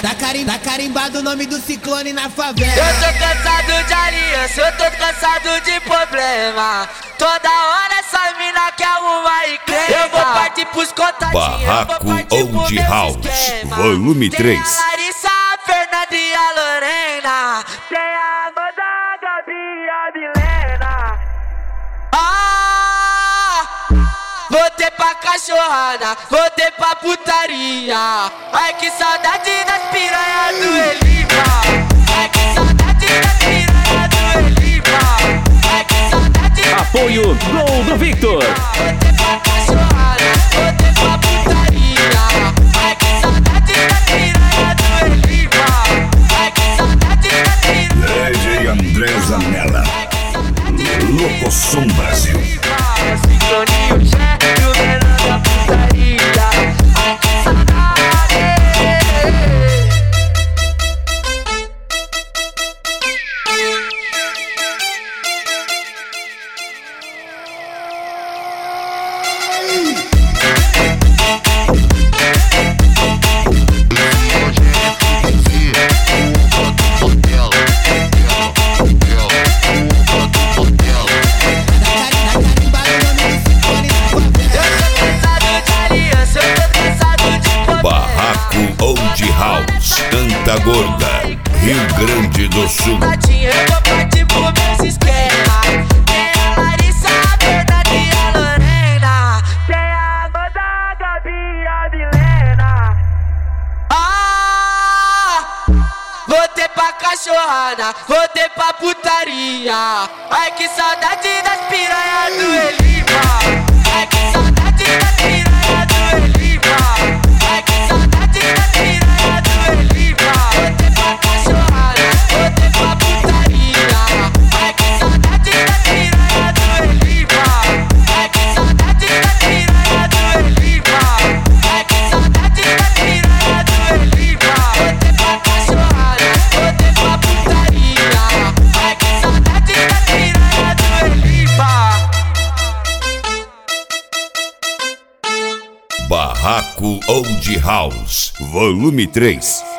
Tá carimbado o nome do ciclone na favela. Eu tô cansado de aliança, eu tô cansado de problema. Toda hora essa mina quer arrumar e crê. Eu vou partir pros contatinhos, Barraco Old House, volume 3. Tem a Larissa, a Fernanda e a Lorena. Tem a Amanda, a Gabi e a Milena. Voltei pra cachorrada, voltei pra putaria. Ai que saudade das piranhas do Elipa. Ai que saudade das piranhas do Elipa. Ai que saudade. Apoio Gol do Victor. Voltei pra cachorrada, voltei pra putaria. Ai que saudade das piranhas do Elipa. Ai que saudade das piranhas. DJ André Zanella, Locosom Brasil. Sincronia, o chefe, o menor da putaria. Ai que saudade. Barraco Old House, Canta Gorda, Rio Grande do Sul. Eu vou partir pro meus esquema. Tem a Larissa, a Fernanda e a Lorena. Tem a Amanda, a Gabi e a Milena. Voltei pra cachorrada, voltei pra putaria. Ai que saudade das piranhas do Elipa. Ai que saudade das piranhas do Elipa. Ai que saudade das piranhas do Elipa. Voltei pra cachorrada, voltei pra putaria. Ai que saudade das piranhas do Elipa. Ai que saudade das piranhas do Elipa. Ai que saudade das piranhas do Elipa. Voltei pra cachorrada, voltei pra putaria. Ai que saudade das piranhas do Elipa. Barraco Old House, volume 3.